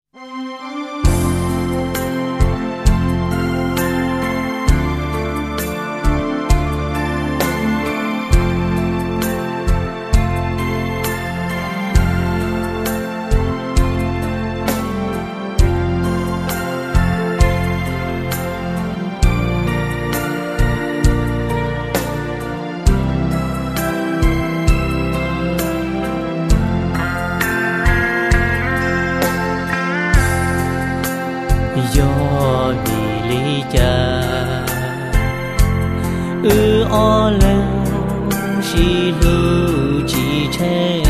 do vì lý cha o lên chỉ lưu chỉ che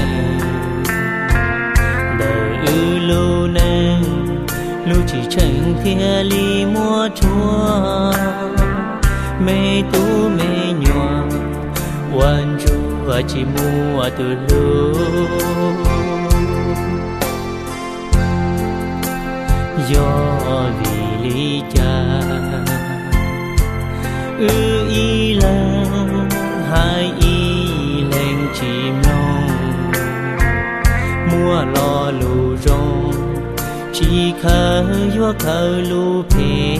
đời lưu nên lưu chỉ tranh thia li mua chúa mê tu mê nhòa quan chúa chỉ mua từ lưu do vì lý cha y lên hai y lên chìm nông mua lo lù rong chỉ khờ yo khờ lù phê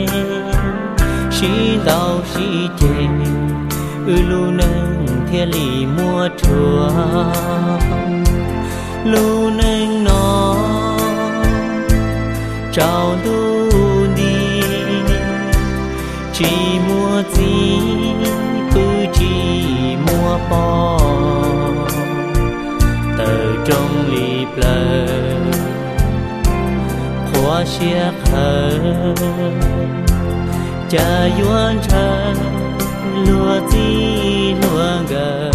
chỉ đau chỉ chê lù nâng thiên lý mua chùa lù nâng nó trao tu đi chỉ mua gì cứ chỉ mua bò từ trong lì plơ khoa xiết hờ cha yuan chân lúa gì lúa gờ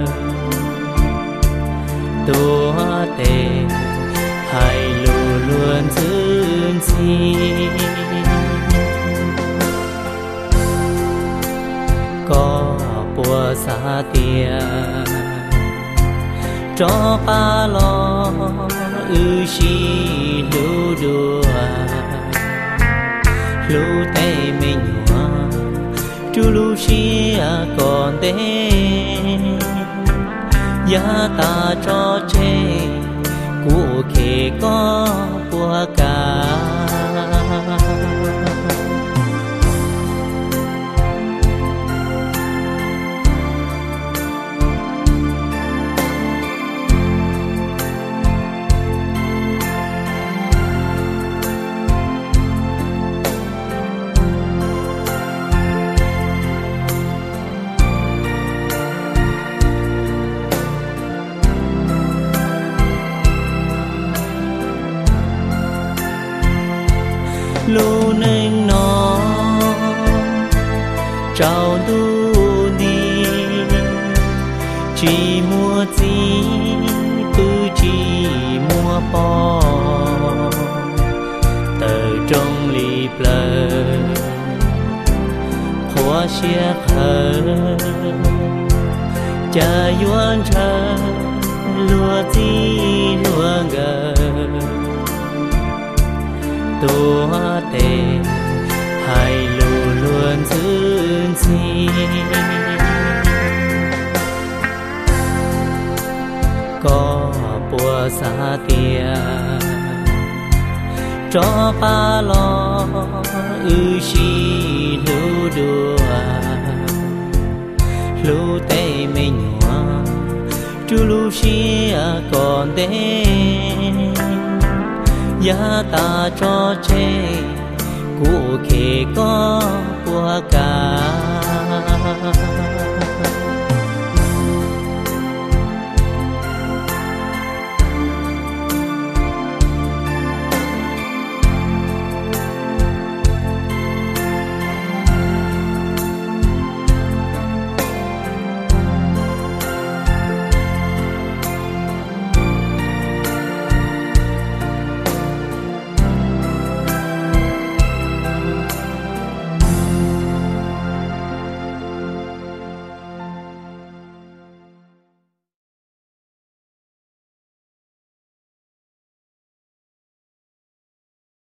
tua tê hai lù luôn dương chi có bùa xa tia cho ba lo xì lù đùa lù tê mình nhòa chú lù xì còn tê giá ta cho chê của kề có của cả lù nâng nó trao tu đi chỉ mua gì cứ chỉ mua bò từ trong lì plơ khoa xiết hờ cha yuan chân lúa gì lúa gờ tua tê hai lù luôn dương chi có bùa xa tia cho ba lo xì lù đùa lù tê mê nhòa chú lù xì còn tê giá ta cho chê của kề có của cả